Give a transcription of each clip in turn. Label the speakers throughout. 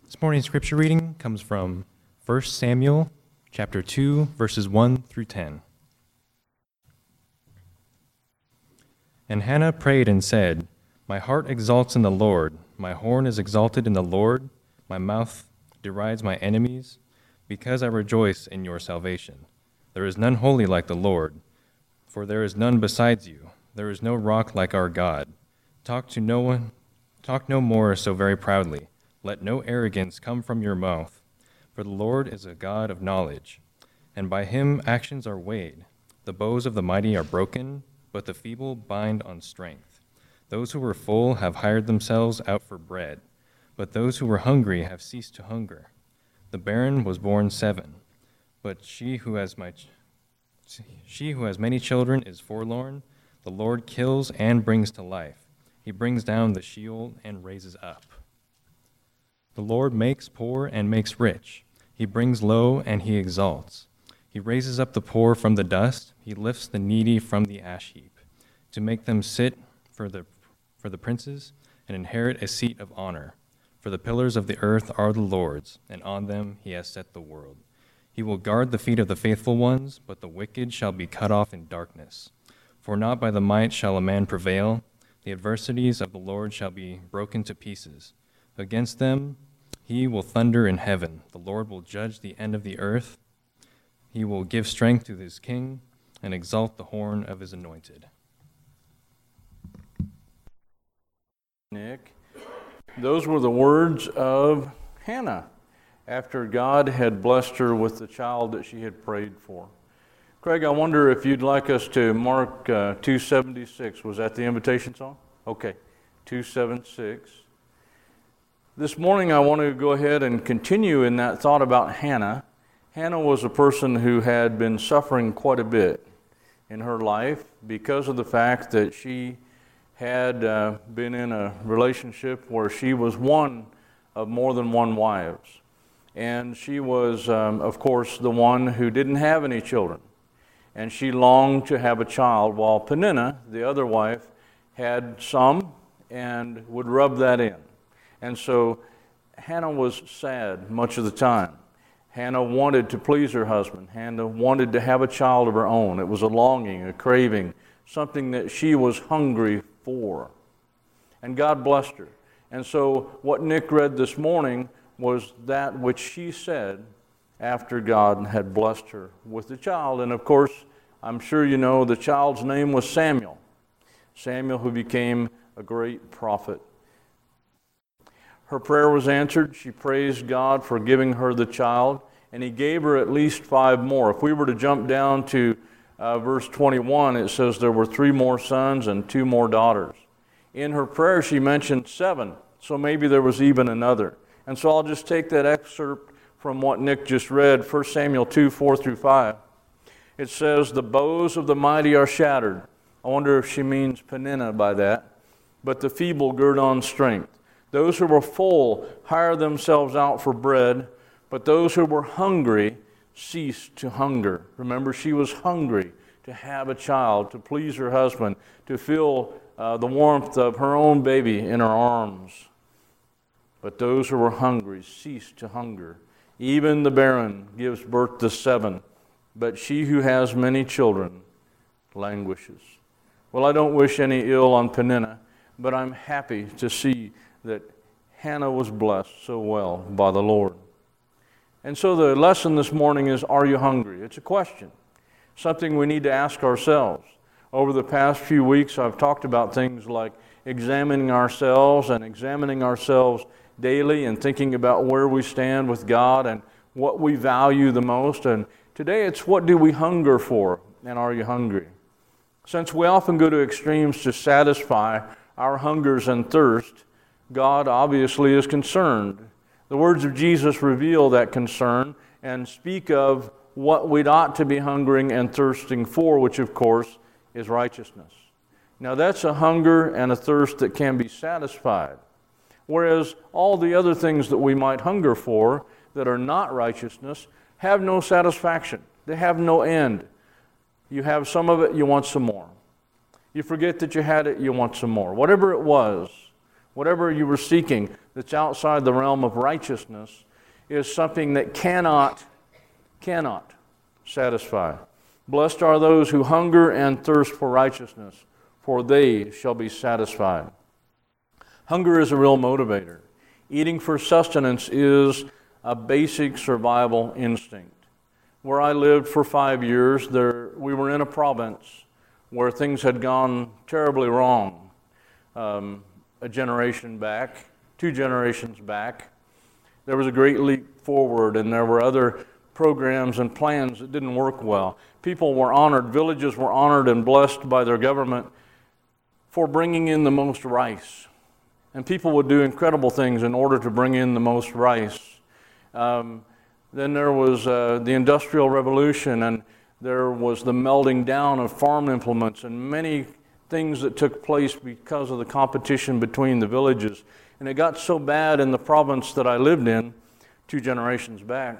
Speaker 1: This morning's scripture reading comes from 1 Samuel chapter 2, verses 1 through 10. And Hannah prayed and said, "My heart exalts in the Lord, my horn is exalted in the Lord, my mouth derides my enemies, because I rejoice in your salvation. There is none holy like the Lord, for there is none besides you. There is no rock like our God. Talk no more so very proudly. Let no arrogance come from your mouth. For the Lord is a God of knowledge, and by him actions are weighed. The bows of the mighty are broken, but the feeble bind on strength. Those who were full have hired themselves out for bread, but those who were hungry have ceased to hunger. The barren was born 7, but she who has many children is forlorn. The Lord kills and brings to life. He brings down the Sheol and raises up. The Lord makes poor and makes rich. He brings low and he exalts. He raises up the poor from the dust. He lifts the needy from the ash heap, to make them sit for the princes and inherit a seat of honor. For the pillars of the earth are the Lord's, and on them he has set the world. He will guard the feet of the faithful ones, but the wicked shall be cut off in darkness. For not by the might shall a man prevail. The adversities of the Lord shall be broken to pieces. Against them he will thunder in heaven. The Lord will judge the end of the earth. He will give strength to his king and exalt the horn of his anointed."
Speaker 2: Nick, those were the words of Hannah after God had blessed her with the child that she had prayed for. Craig, I wonder if you'd like us to mark 276. Was that the invitation song? Okay, 276. This morning I want to go ahead and continue in that thought about Hannah. Hannah was a person who had been suffering quite a bit in her life because of the fact that she had been in a relationship where she was one of more than one wives. And she was, of course, the one who didn't have any children. And she longed to have a child, while Peninnah, the other wife, had some and would rub that in. And so Hannah was sad much of the time. Hannah wanted to please her husband. Hannah wanted to have a child of her own. It was a longing, a craving, something that she was hungry for. And God blessed her. And so what Nick read this morning was that which she said after God had blessed her with the child. And of course, I'm sure you know the child's name was Samuel. Samuel, who became a great prophet. Her prayer was answered. She praised God for giving her the child, and he gave her at least 5 more. If we were to jump down to verse 21, it says there were 3 more sons and 2 more daughters. In her prayer, she mentioned 7, so maybe there was even another. And so I'll just take that excerpt from what Nick just read, 1 Samuel 2, 4 through 5. It says, "The bows of the mighty are shattered." I wonder if she means Peninnah by that. "But the feeble gird on strength. Those who were full hire themselves out for bread, but those who were hungry cease to hunger." Remember, she was hungry to have a child, to please her husband, to feel the warmth of her own baby in her arms. "But those who were hungry cease to hunger. Even the barren gives birth to 7, but she who has many children languishes." Well, I don't wish any ill on Peninnah, but I'm happy to see that Hannah was blessed so well by the Lord. And so the lesson this morning is, are you hungry? It's a question, something we need to ask ourselves. Over the past few weeks, I've talked about things like examining ourselves daily and thinking about where we stand with God and what we value the most. And today it's, what do we hunger for, and are you hungry? Since we often go to extremes to satisfy our hungers and thirst, God obviously is concerned. The words of Jesus reveal that concern and speak of what we ought to be hungering and thirsting for, which of course is righteousness. Now that's a hunger and a thirst that can be satisfied, whereas all the other things that we might hunger for that are not righteousness have no satisfaction. They have no end. You have some of it, you want some more. You forget that you had it, you want some more. Whatever it was, whatever you were seeking, that's outside the realm of righteousness is something that cannot satisfy. Blessed are those who hunger and thirst for righteousness, for they shall be satisfied. Hunger is a real motivator. Eating for sustenance is a basic survival instinct. Where I lived for 5 years, we were in a province where things had gone terribly wrong. A generation back, 2 generations back, there was a great leap forward, and there were other programs and plans that didn't work well. People were honored, villages were honored and blessed by their government for bringing in the most rice. And people would do incredible things in order to bring in the most rice. Then there was the Industrial Revolution, and there was the melting down of farm implements and many things that took place because of the competition between the villages. And it got so bad in the province that I lived in 2 generations back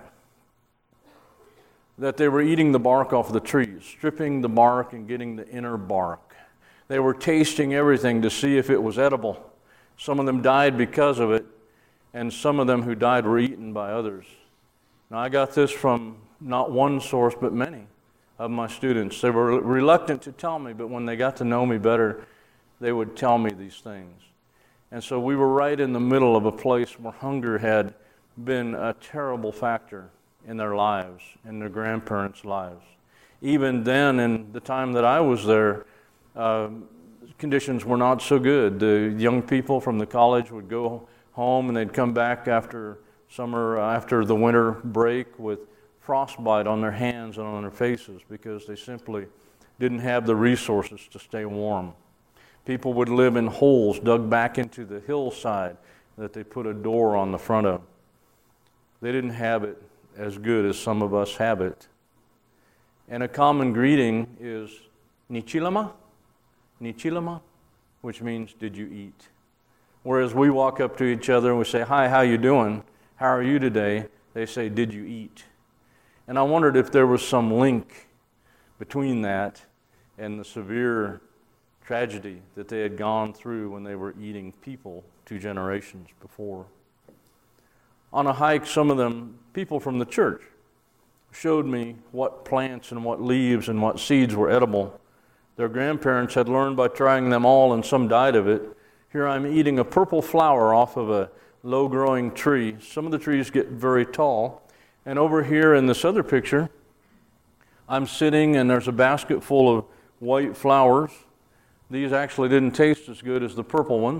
Speaker 2: that they were eating the bark off the trees, stripping the bark and getting the inner bark. They were tasting everything to see if it was edible. Some of them died because of it, and some of them who died were eaten by others. Now, I got this from not one source, but many of my students. They were reluctant to tell me, but when they got to know me better, they would tell me these things. And so we were right in the middle of a place where hunger had been a terrible factor in their lives, in their grandparents' lives. Even then, in the time that I was there, conditions were not so good. The young people from the college would go home and they'd come back after summer, after the winter break, with frostbite on their hands and on their faces because they simply didn't have the resources to stay warm. People would live in holes dug back into the hillside that they put a door on the front of. They didn't have it as good as some of us have it. And a common greeting is Nichilama, Nichilama, which means, did you eat? Whereas we walk up to each other and we say, hi, how you doing? How are you today? They say, did you eat? And I wondered if there was some link between that and the severe tragedy that they had gone through when they were eating people 2 generations before. On a hike, some of them, people from the church, showed me what plants and what leaves and what seeds were edible. Their grandparents had learned by trying them all, and some died of it. Here I'm eating a purple flower off of a low-growing tree. Some of the trees get very tall. And over here in this other picture, I'm sitting and there's a basket full of white flowers. These actually didn't taste as good as the purple ones.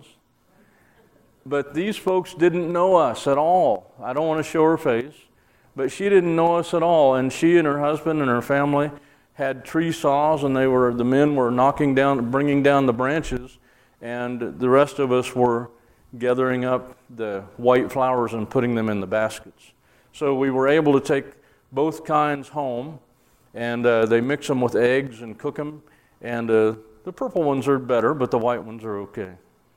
Speaker 2: But these folks didn't know us at all. I don't want to show her face, but she didn't know us at all. And she and her husband and her family had tree saws, and the men were bringing down the branches, and the rest of us were gathering up the white flowers and putting them in the baskets. So we were able to take both kinds home, and they mix them with eggs and cook them. And the purple ones are better, but the white ones are okay.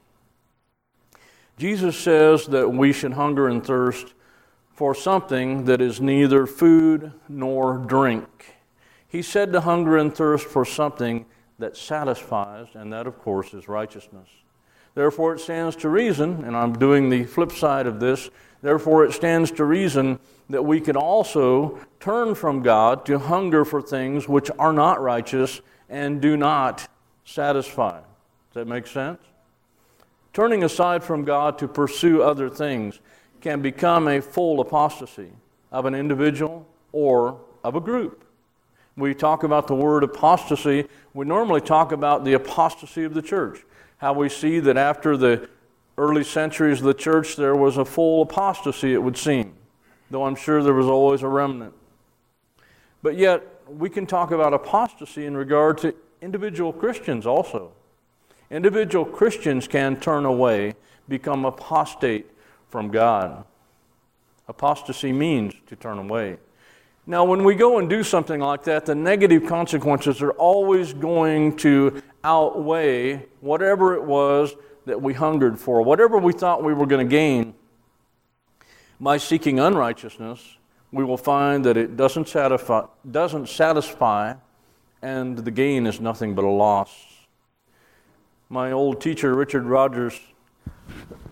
Speaker 2: Jesus says that we should hunger and thirst for something that is neither food nor drink. He said to hunger and thirst for something that satisfies, and that, of course, is righteousness. Therefore, it stands to reason, and I'm doing the flip side of this, therefore it stands to reason that we could also turn from God to hunger for things which are not righteous and do not satisfy. Does that make sense? Turning aside from God to pursue other things can become a full apostasy of an individual or of a group. We talk about the word apostasy. We normally talk about the apostasy of the church. How we see that after the early centuries of the church, there was a full apostasy, it would seem, though I'm sure there was always a remnant. But yet, we can talk about apostasy in regard to individual Christians also. Individual Christians can turn away, become apostate from God. Apostasy means to turn away. Now, when we go and do something like that, the negative consequences are always going to outweigh whatever it was that we hungered for, whatever we thought we were going to gain. By seeking unrighteousness, we will find that it doesn't satisfy, and the gain is nothing but a loss. My old teacher, Richard Rogers,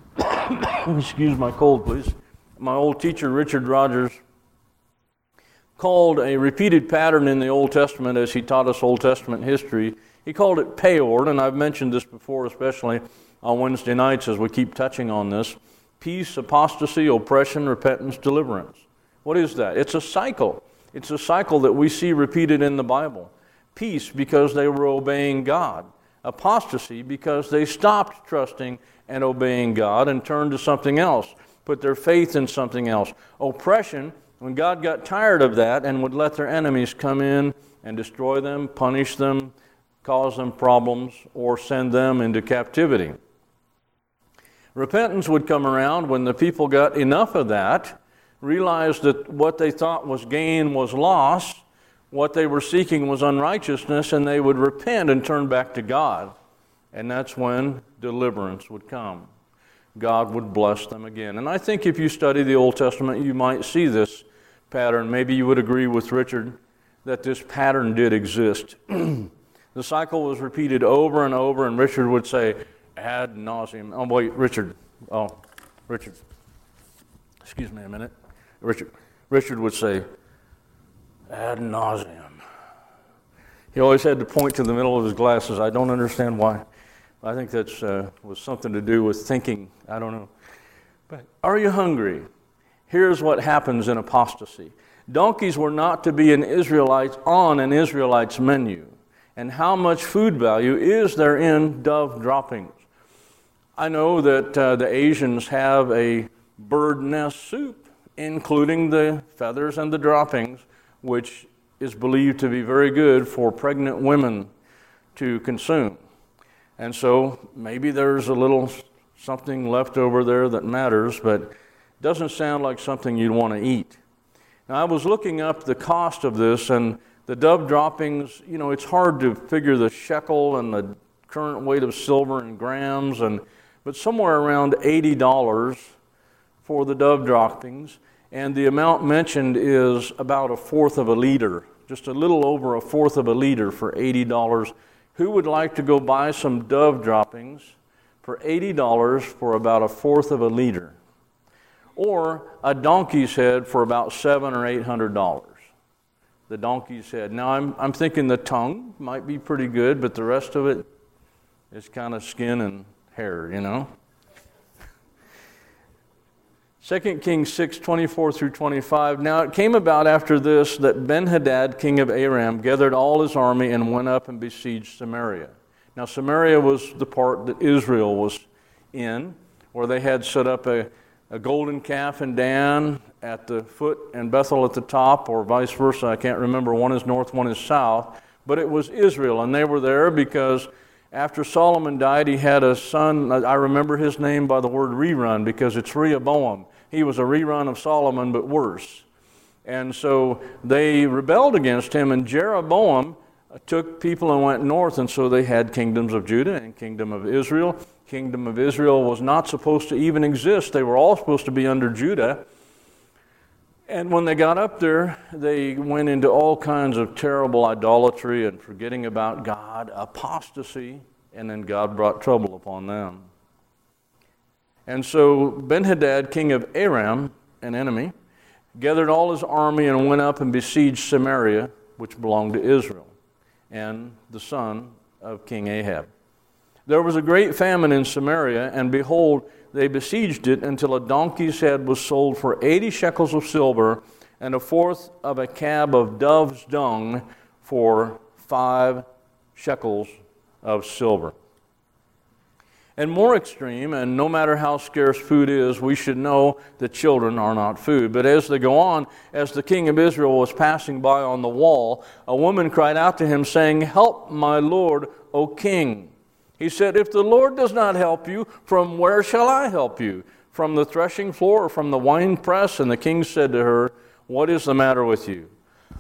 Speaker 2: excuse my cold, please. My old teacher, Richard Rogers, called a repeated pattern in the Old Testament as he taught us Old Testament history. He called it peor, and I've mentioned this before, especially on Wednesday nights as we keep touching on this. Peace, apostasy, oppression, repentance, deliverance. What is that? It's a cycle. It's a cycle that we see repeated in the Bible. Peace, because they were obeying God. Apostasy, because they stopped trusting and obeying God and turned to something else, put their faith in something else. Oppression, when God got tired of that and would let their enemies come in and destroy them, punish them, cause them problems, or send them into captivity. Repentance would come around when the people got enough of that, realized that what they thought was gain was loss, what they were seeking was unrighteousness, and they would repent and turn back to God. And that's when deliverance would come. God would bless them again. And I think if you study the Old Testament, you might see this pattern. Maybe you would agree with Richard that this pattern did exist. The cycle was repeated over and over, and Richard would say, ad nauseum. Oh, wait, Richard. Excuse me a minute. Richard would say, ad nauseum. He always had to point to the middle of his glasses. I don't understand why. I think that's was something to do with thinking. I don't know. But are you hungry? Here's what happens in apostasy. Donkeys were not to be on an Israelite's menu. And how much food value is there in dove droppings? I know that the Asians have a bird nest soup, including the feathers and the droppings, which is believed to be very good for pregnant women to consume. And so maybe there's a little something left over there that matters, but it doesn't sound like something you'd want to eat. Now, I was looking up the cost of this, and the dove droppings, it's hard to figure the shekel and the current weight of silver in grams, but somewhere around $80 for the dove droppings. And the amount mentioned is about 1/4 of a liter, just a little over 1/4 of a liter for $80. Who would like to go buy some dove droppings for $80 for about 1/4 of a liter? Or a donkey's head for about $700 or $800. The donkey's head. Now I'm thinking the tongue might be pretty good, but the rest of it is kind of skin and hair, 2 Kings 6:24-25. Now it came about after this that Ben-Hadad, king of Aram, gathered all his army and went up and besieged Samaria. Now Samaria was the part that Israel was in, where they had set up a golden calf in Dan at the foot and Bethel at the top, or vice versa. I can't remember. One is north, one is south. But it was Israel, and they were there because after Solomon died, he had a son. I remember his name by the word rerun because it's Rehoboam. He was a rerun of Solomon, but worse. And so they rebelled against him, and Jeroboam took people and went north, and so they had kingdoms of Judah and kingdom of Israel. Kingdom of Israel was not supposed to even exist. They were all supposed to be under Judah. And when they got up there, they went into all kinds of terrible idolatry and forgetting about God, apostasy, and then God brought trouble upon them. And so Ben-Hadad, king of Aram, an enemy, gathered all his army and went up and besieged Samaria, which belonged to Israel, and the son of King Ahab. There was a great famine in Samaria, and behold, they besieged it until a donkey's head was sold for 80 shekels of silver and 1/4 of a cab of dove's dung for 5 shekels of silver. And more extreme, and no matter how scarce food is, we should know that children are not food. But as they go on, as the king of Israel was passing by on the wall, a woman cried out to him, saying, "Help, my lord, O king." He said, "If the Lord does not help you, from where shall I help you? From the threshing floor or from the winepress?" And the king said to her, "What is the matter with you?"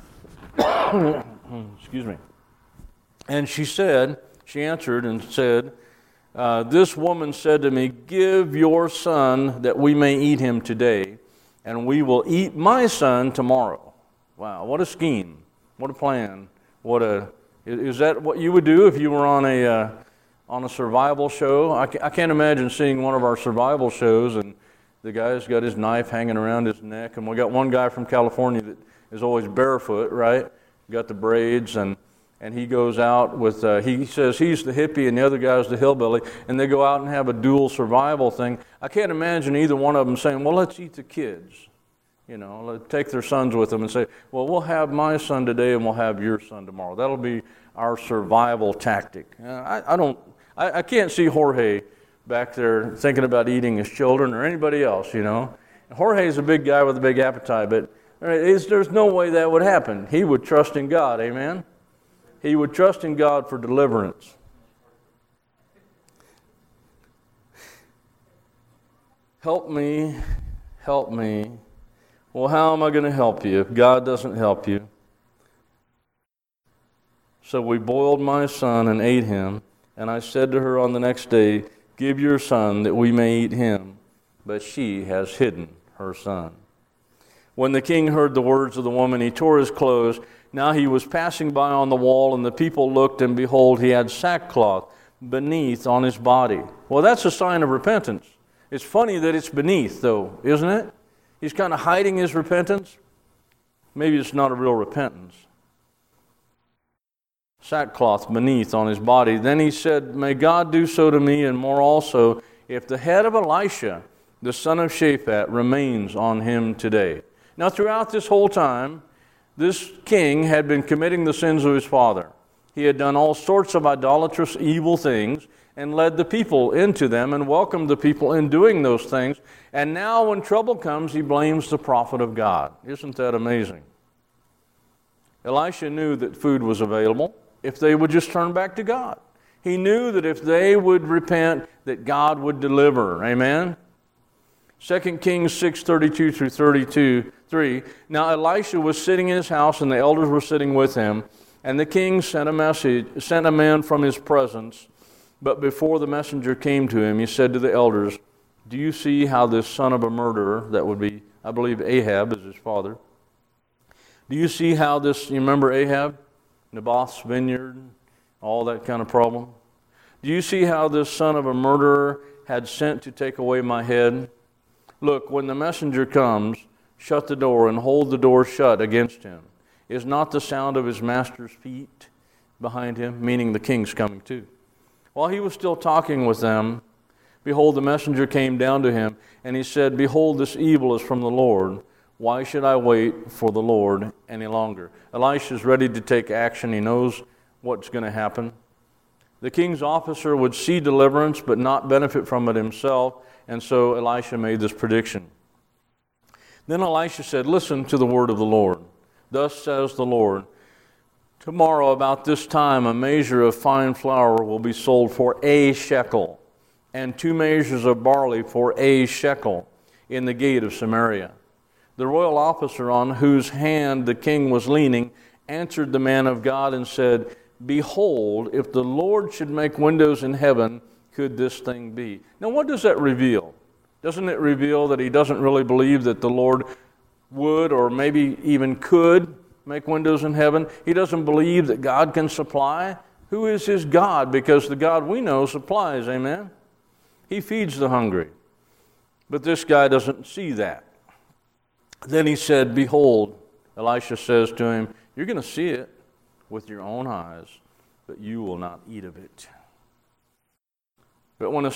Speaker 2: Excuse me. And she answered and said, "This woman said to me, 'Give your son that we may eat him today, and we will eat my son tomorrow.'" Wow, what a scheme. What a plan. Is that what you would do if you were on on a survival show. I can't imagine seeing one of our survival shows and the guy's got his knife hanging around his neck, and we got one guy from California that is always barefoot, right? Got the braids, and he goes out with, he says he's the hippie and the other guy's the hillbilly, and they go out and have a dual survival thing. I can't imagine either one of them saying, well, let's eat the kids. Let's take their sons with them and say, well, we'll have my son today and we'll have your son tomorrow. That'll be our survival tactic. I can't see Jorge back there thinking about eating his children or anybody else, Jorge's a big guy with a big appetite, but there's no way that would happen. He would trust in God, amen? He would trust in God for deliverance. Help me, help me. Well, how am I going to help you if God doesn't help you? So we boiled my son and ate him, and I said to her on the next day, give your son that we may eat him. But she has hidden her son. When the king heard the words of the woman, he tore his clothes. Now he was passing by on the wall, and the people looked, and behold, he had sackcloth beneath on his body. Well, that's a sign of repentance. It's funny that it's beneath, though, isn't it? He's kind of hiding his repentance. Maybe it's not a real repentance. Sackcloth beneath on his body. Then he said, may God do so to me and more also, if the head of Elisha, the son of Shaphat, remains on him today. Now, throughout this whole time, this king had been committing the sins of his father. He had done all sorts of idolatrous, evil things and led the people into them and welcomed the people in doing those things. And now when trouble comes, he blames the prophet of God. Isn't that amazing? Elisha knew that food was available if they would just turn back to God. He knew that if they would repent, that God would deliver. Amen? 2 Kings 6:32 through 3. Now Elisha was sitting in his house, and the elders were sitting with him. And the king sent a man from his presence. But before the messenger came to him, he said to the elders, do you see how this son of a murderer, that would be, I believe Ahab is his father. Do you see how this, you remember Ahab? Naboth's vineyard, all that kind of problem. Do you see how this son of a murderer had sent to take away my head? Look, when the messenger comes, shut the door and hold the door shut against him. Is not the sound of his master's feet behind him? Meaning the king's coming too. While he was still talking with them, behold, the messenger came down to him, and he said, behold, this evil is from the Lord. Why should I wait for the Lord any longer? Elisha is ready to take action. He knows what's going to happen. The king's officer would see deliverance but not benefit from it himself, and so Elisha made this prediction. Then Elisha said, listen to the word of the Lord. Thus says the Lord, tomorrow about this time a measure of fine flour will be sold for a shekel, and 2 measures of barley for a shekel in the gate of Samaria. The royal officer on whose hand the king was leaning answered the man of God and said, behold, if the Lord should make windows in heaven, could this thing be? Now what does that reveal? Doesn't it reveal that he doesn't really believe that the Lord would or maybe even could make windows in heaven? He doesn't believe that God can supply. Who is his God? Because the God we know supplies, amen? He feeds the hungry. But this guy doesn't see that. Then he said, behold, Elisha says to him, you're going to see it with your own eyes, but you will not eat of it. But when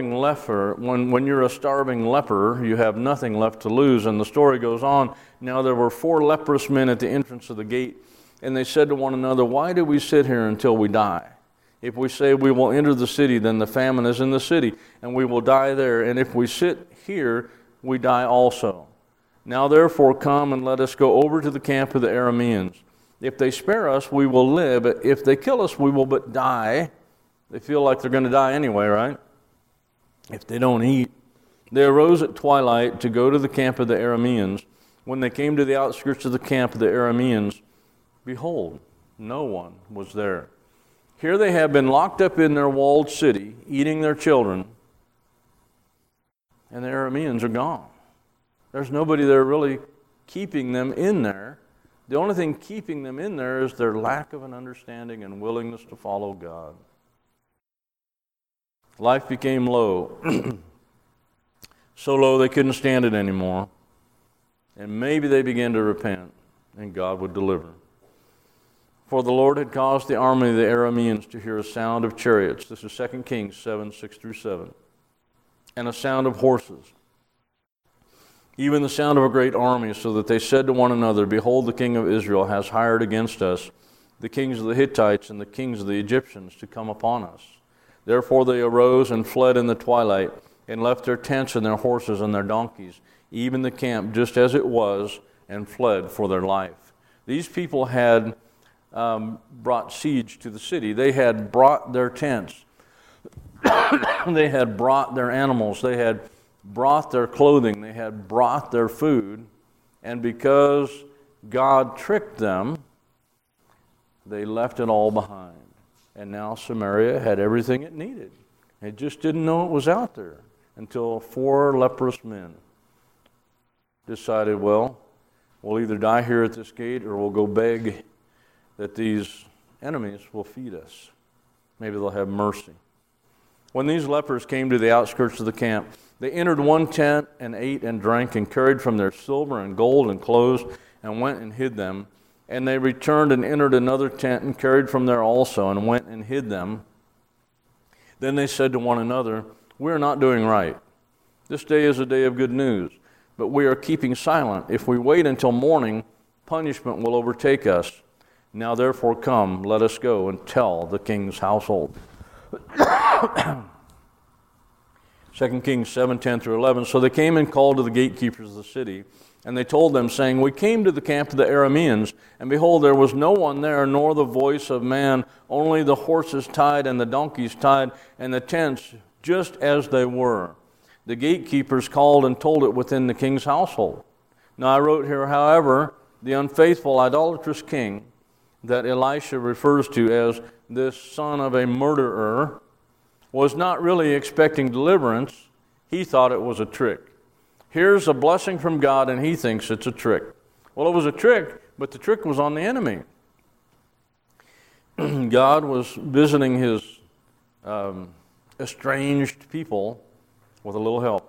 Speaker 2: you're a starving leper, you have nothing left to lose. And the story goes on. Now there were 4 leprous men at the entrance of the gate, and they said to one another, why do we sit here until we die? If we say we will enter the city, then the famine is in the city, and we will die there. And if we sit here, we die also. Now therefore come and let us go over to the camp of the Arameans. If they spare us, we will live. But if they kill us, we will but die. They feel like they're going to die anyway, right? If they don't eat. They arose at twilight to go to the camp of the Arameans. When they came to the outskirts of the camp of the Arameans, behold, no one was there. Here they have been locked up in their walled city, eating their children, and the Arameans are gone. There's nobody there really keeping them in there. The only thing keeping them in there is their lack of an understanding and willingness to follow God. Life became low. So low they couldn't stand it anymore. And maybe they began to repent, and God would deliver. For the Lord had caused the army of the Arameans to hear a sound of chariots. This is 2 Kings 7, 6-7. And a sound of horses, even the sound of a great army, so that they said to one another, Behold, the king of Israel has hired against us the kings of the Hittites and the kings of the Egyptians to come upon us. Therefore they arose and fled in the twilight, and left their tents and their horses and their donkeys, even the camp just as it was, and fled for their life. These people had brought siege to the city. They had brought their tents. They had brought their animals. They had brought their clothing. They had brought their food. And because God tricked them, they left it all behind. And now Samaria had everything it needed. It just didn't know it was out there until 4 leprous men decided, well, we'll either die here at this gate or we'll go beg that these enemies will feed us. Maybe they'll have mercy. When these lepers came to the outskirts of the camp, they entered one tent and ate and drank and carried from their silver and gold and clothes and went and hid them. And they returned and entered another tent and carried from there also and went and hid them. Then they said to one another, We are not doing right. This day is a day of good news, but we are keeping silent. If we wait until morning, punishment will overtake us. Now therefore come, let us go and tell the king's household. 2 Kings 7, 10-11. So they came and called to the gatekeepers of the city, and they told them, saying, We came to the camp of the Arameans, and behold, there was no one there, nor the voice of man, only the horses tied and the donkeys tied, and the tents just as they were. The gatekeepers called and told it within the king's household. Now I wrote here, however, the unfaithful, idolatrous king that Elisha refers to as this son of a murderer was not really expecting deliverance. He thought it was a trick. Here's a blessing from God, and he thinks it's a trick. Well, it was a trick, but the trick was on the enemy. God was visiting his estranged people with a little help.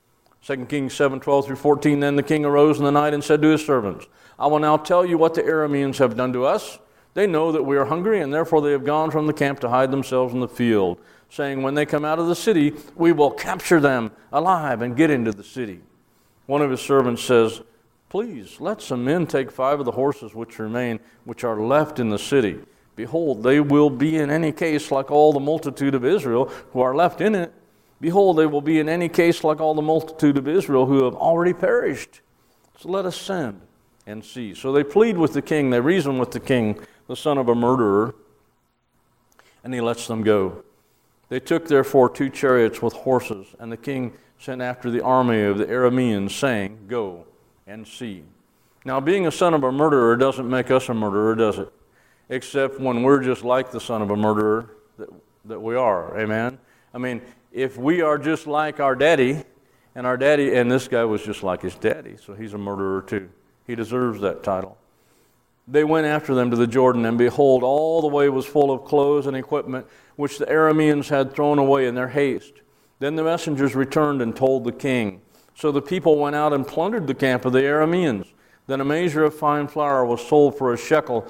Speaker 2: 2 Kings 7, 12-14, Then the king arose in the night and said to his servants, I will now tell you what the Arameans have done to us. They know that we are hungry, and therefore they have gone from the camp to hide themselves in the field, saying, When they come out of the city, we will capture them alive and get into the city. One of his servants says, Please, let some men take 5 of the horses which remain, which are left in the city. Behold, they will be in any case like all the multitude of Israel who are left in it. Behold, they will be in any case like all the multitude of Israel who have already perished. So let us send and see. So they plead with the king, they reason with the king, the son of a murderer, and he lets them go. They took therefore 2 chariots with horses, and the king sent after the army of the Arameans, saying, Go and see. Now, being a son of a murderer doesn't make us a murderer, does it? Except when we're just like the son of a murderer that we are. Amen? I mean, if we are just like our daddy, and this guy was just like his daddy, so he's a murderer too. He deserves that title. They went after them to the Jordan, and behold, all the way was full of clothes and equipment, which the Arameans had thrown away in their haste. Then the messengers returned and told the king. So the people went out and plundered the camp of the Arameans. Then a measure of fine flour was sold for a shekel,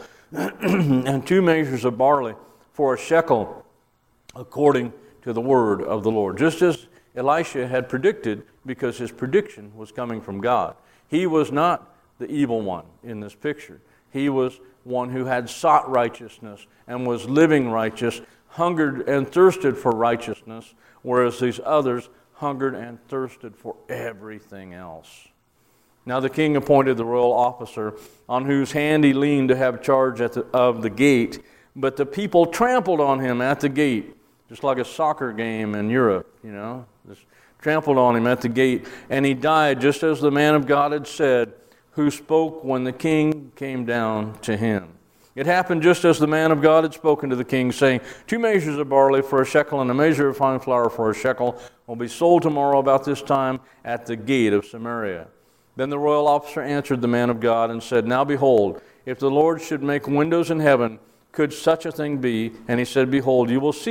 Speaker 2: and 2 measures of barley for a shekel, according to the word of the Lord. Just as Elisha had predicted, because his prediction was coming from God. He was not the evil one in this picture. He was one who had sought righteousness and was living righteous, hungered and thirsted for righteousness, whereas these others hungered and thirsted for everything else. Now the king appointed the royal officer, on whose hand he leaned to have charge of the gate, but the people trampled on him at the gate, just like a soccer game in Europe, just trampled on him at the gate, and he died just as the man of God had said, who spoke when the king came down to him. It happened just as the man of God had spoken to the king, saying, 2 measures of barley for a shekel and a measure of fine flour for a shekel will be sold tomorrow about this time at the gate of Samaria. Then the royal officer answered the man of God and said, Now behold, if the Lord should make windows in heaven, could such a thing be? And he said, Behold, you will see it,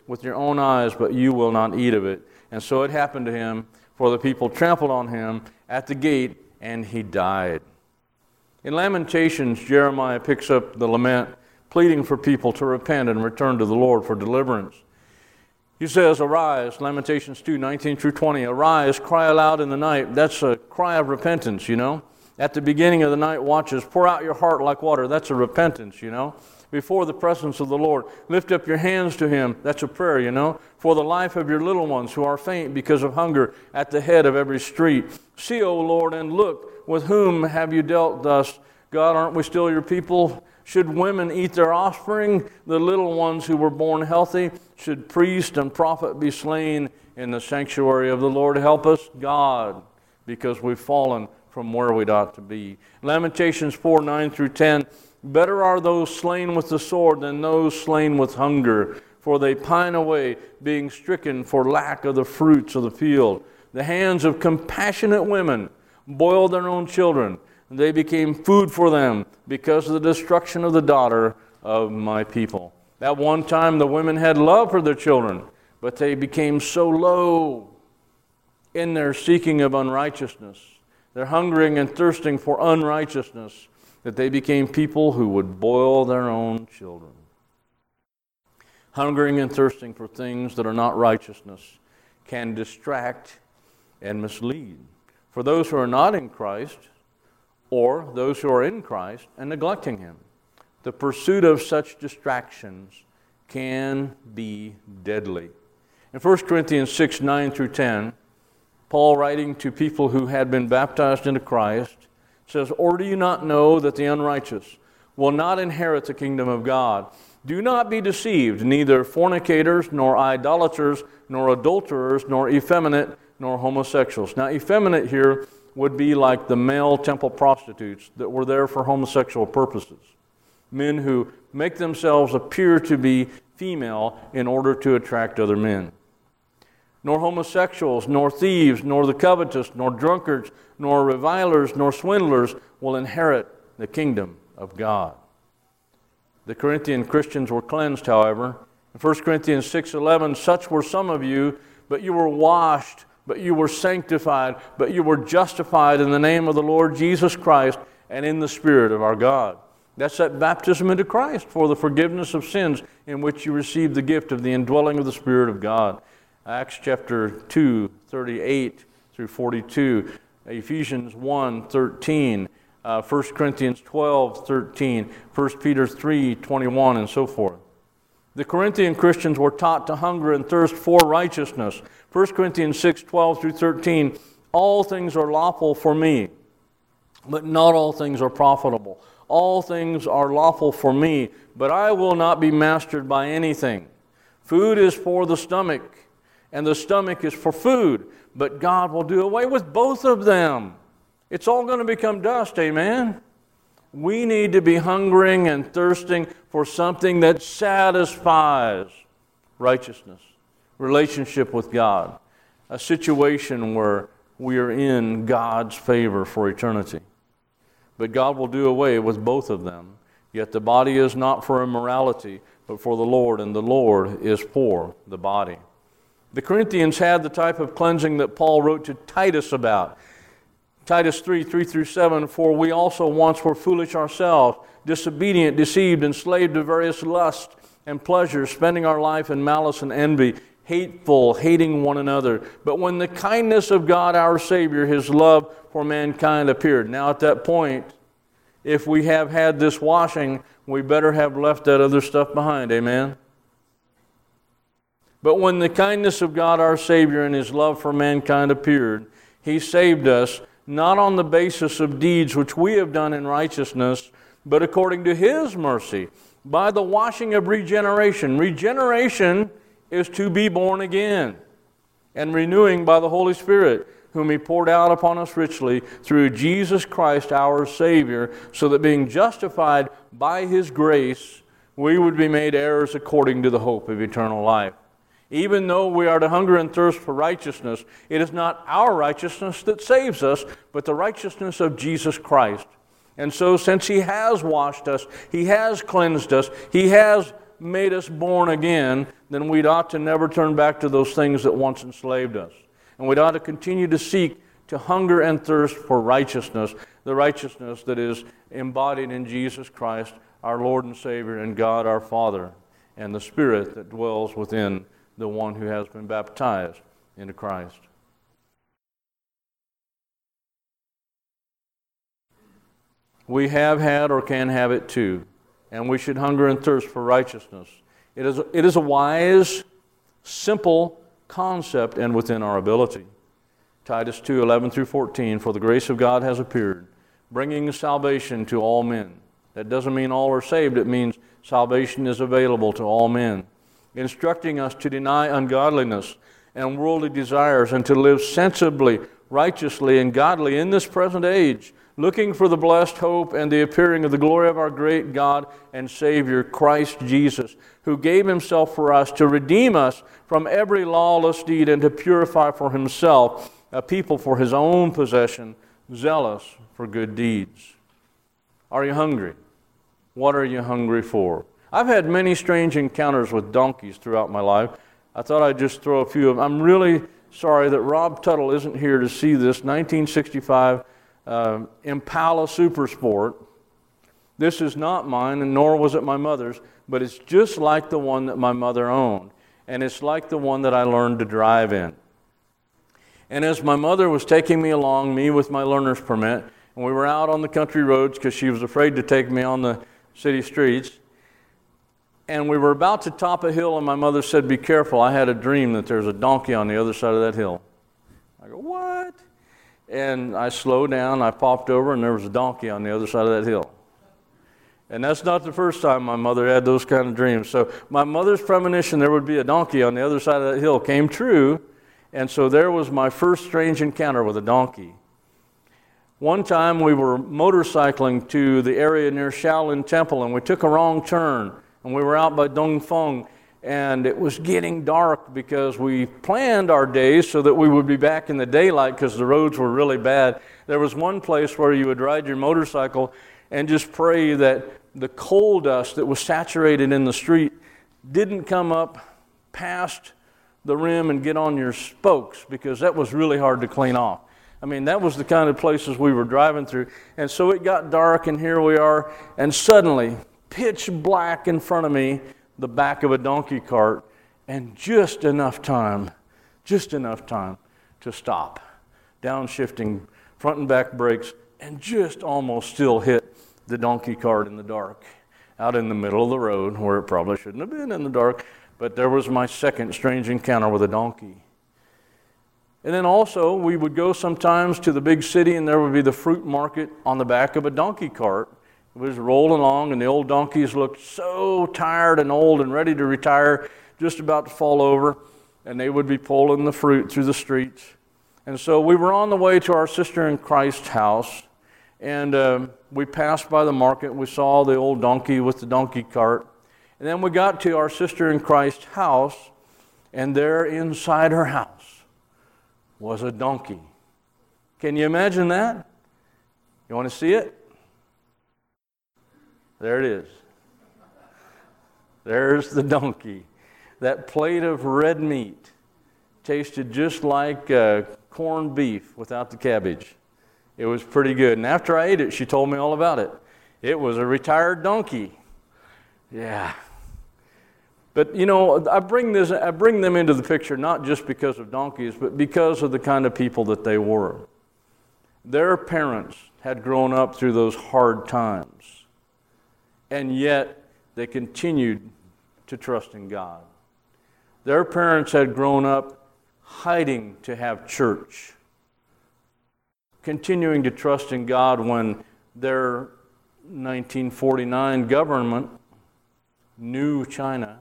Speaker 2: with your own eyes, but you will not eat of it. And so it happened to him, for the people trampled on him at the gate, and he died. In Lamentations, Jeremiah picks up the lament, pleading for people to repent and return to the Lord for deliverance. He says, arise, Lamentations 2:19-20, arise, cry aloud in the night. That's a cry of repentance, you know. At the beginning of the night watches, pour out your heart like water. That's a repentance, you know. Before the presence of the Lord, lift up your hands to Him. That's a prayer, you know. For the life of your little ones who are faint because of hunger at the head of every street. See, O Lord, and look, with whom have you dealt thus? God, aren't we still your people? Should women eat their offspring, the little ones who were born healthy? Should priest and prophet be slain in the sanctuary of the Lord? Help us, God, because we've fallen from where we ought to be. Lamentations 4:9-10, better are those slain with the sword than those slain with hunger, for they pine away, being stricken for lack of the fruits of the field. The hands of compassionate women boiled their own children. They became food for them because of the destruction of the daughter of my people. At one time, the women had love for their children, but they became so low in their seeking of unrighteousness, their hungering and thirsting for unrighteousness, that they became people who would boil their own children. Hungering and thirsting for things that are not righteousness can distract and mislead. For those who are not in Christ, or those who are in Christ and neglecting Him, the pursuit of such distractions can be deadly. In 1 Corinthians 6:9-10, Paul, writing to people who had been baptized into Christ, says, or do you not know that the unrighteous will not inherit the kingdom of God? Do not be deceived, neither fornicators, nor idolaters, nor adulterers, nor effeminate, nor homosexuals. Now, effeminate here would be like the male temple prostitutes that were there for homosexual purposes. Men who make themselves appear to be female in order to attract other men. Nor homosexuals, nor thieves, nor the covetous, nor drunkards, nor revilers, nor swindlers will inherit the kingdom of God. The Corinthian Christians were cleansed, however. In 1 Corinthians 6:11, such were some of you, but you were washed, but you were sanctified, but you were justified in the name of the Lord Jesus Christ and in the Spirit of our God. That's that baptism into Christ for the forgiveness of sins in which you receive the gift of the indwelling of the Spirit of God. Acts chapter 2:38-42, Ephesians 1:13, 1 Corinthians 12:13, 1 Peter 3:21, and so forth. The Corinthian Christians were taught to hunger and thirst for righteousness. 1 Corinthians 6:12-13, all things are lawful for me, but not all things are profitable. All things are lawful for me, but I will not be mastered by anything. Food is for the stomach, and the stomach is for food, but God will do away with both of them. It's all going to become dust, amen? We need to be hungering and thirsting for something that satisfies righteousness, relationship with God, a situation where we are in God's favor for eternity. But God will do away with both of them. Yet the body is not for immorality, but for the Lord, and the Lord is for the body. The Corinthians had the type of cleansing that Paul wrote to Titus about. Titus 3:3-7, for we also once were foolish ourselves, disobedient, deceived, enslaved to various lusts and pleasures, spending our life in malice and envy, hateful, hating one another. But when the kindness of God our Savior, His love for mankind appeared. Now at that point, if we have had this washing, we better have left that other stuff behind, amen? But when the kindness of God our Savior and His love for mankind appeared, He saved us, not on the basis of deeds which we have done in righteousness, but according to His mercy, by the washing of regeneration. Regeneration is to be born again, and renewing by the Holy Spirit, whom He poured out upon us richly through Jesus Christ our Savior, so that being justified by His grace, we would be made heirs according to the hope of eternal life. Even though we are to hunger and thirst for righteousness, it is not our righteousness that saves us, but the righteousness of Jesus Christ. And so since He has washed us, He has cleansed us, He has made us born again, then we ought to never turn back to those things that once enslaved us. And we ought to continue to seek to hunger and thirst for righteousness, the righteousness that is embodied in Jesus Christ, our Lord and Savior, and God our Father, and the Spirit that dwells within the one who has been baptized into Christ. We have had or can have it too, and we should hunger and thirst for righteousness. It is a wise, simple concept and within our ability. Titus 2:11-14, for the grace of God has appeared, bringing salvation to all men. That doesn't mean all are saved, it means salvation is available to all men, instructing us to deny ungodliness and worldly desires and to live sensibly, righteously, and godly in this present age, looking for the blessed hope and the appearing of the glory of our great God and Savior, Christ Jesus, who gave himself for us to redeem us from every lawless deed and to purify for himself a people for his own possession, zealous for good deeds. Are you hungry? What are you hungry for? I've had many strange encounters with donkeys throughout my life. I thought I'd just throw a few of them. I'm really sorry that Rob Tuttle isn't here to see this 1965 Impala Super Sport. This is not mine, and nor was it my mother's, but it's just like the one that my mother owned, and it's like the one that I learned to drive in. And as my mother was taking me along, me with my learner's permit, and we were out on the country roads because she was afraid to take me on the city streets, and we were about to top a hill, and my mother said, "Be careful, I had a dream that there's a donkey on the other side of that hill." I go, "What?" And I slowed down, I popped over, and there was a donkey on the other side of that hill. And that's not the first time my mother had those kind of dreams. So my mother's premonition there would be a donkey on the other side of that hill came true, and so there was my first strange encounter with a donkey. One time we were motorcycling to the area near Shaolin Temple, and we took a wrong turn, and we were out by Dongfeng, and it was getting dark because we planned our days so that we would be back in the daylight because the roads were really bad. There was one place where you would ride your motorcycle and just pray that the coal dust that was saturated in the street didn't come up past the rim and get on your spokes, because that was really hard to clean off. I mean, that was the kind of places we were driving through. And so it got dark, and here we are, and suddenly, pitch black in front of me, the back of a donkey cart, and just enough time to stop. Downshifting front and back brakes, and just almost still hit the donkey cart in the dark, out in the middle of the road where it probably shouldn't have been in the dark. But there was my second strange encounter with a donkey. And then also, we would go sometimes to the big city, and there would be the fruit market on the back of a donkey cart. It was rolling along, and the old donkeys looked so tired and old and ready to retire, just about to fall over, and they would be pulling the fruit through the streets. And so we were on the way to our sister in Christ's house, and we passed by the market. We saw the old donkey with the donkey cart. And then we got to our sister in Christ's house, and there inside her house was a donkey. Can you imagine that? You want to see it? There it is. There's the donkey. That plate of red meat tasted just like corned beef without the cabbage. It was pretty good. And after I ate it, she told me all about it. It was a retired donkey. Yeah. But, you know, I bring them into the picture not just because of donkeys, but because of the kind of people that they were. Their parents had grown up through those hard times, and yet they continued to trust in God. Their parents had grown up hiding to have church, continuing to trust in God when their 1949 government, New China,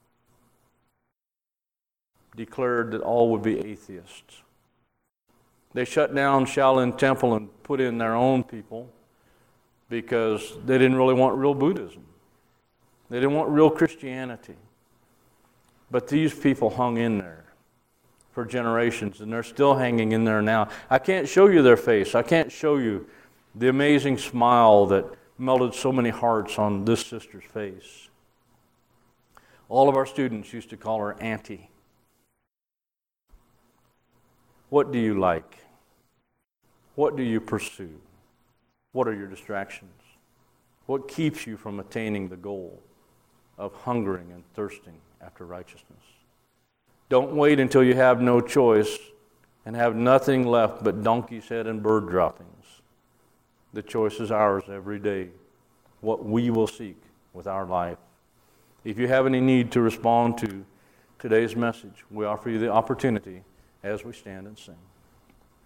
Speaker 2: declared that all would be atheists. They shut down Shaolin Temple and put in their own people because they didn't really want real Buddhism. They didn't want real Christianity. But these people hung in there for generations, and they're still hanging in there now. I can't show you their face. I can't show you the amazing smile that melted so many hearts on this sister's face. All of our students used to call her Auntie. What do you like? What do you pursue? What are your distractions? What keeps you from attaining the goal of hungering and thirsting after righteousness? Don't wait until you have no choice and have nothing left but donkey's head and bird droppings. The choice is ours every day, what we will seek with our life. If you have any need to respond to today's message, we offer you the opportunity as we stand and sing.